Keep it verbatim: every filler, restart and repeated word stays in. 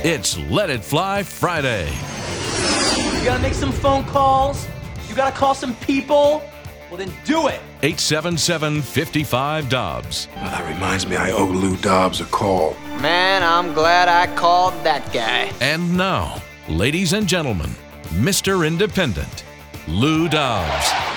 It's Let It Fly Friday. You gotta make some phone calls? You gotta call some people? Well, then do it. eight seven seven, five five, Dobbs. Well, that reminds me, I owe Lou Dobbs a call. Man, I'm glad I called that guy. And now, ladies and gentlemen, Mister Independent, Lou Dobbs.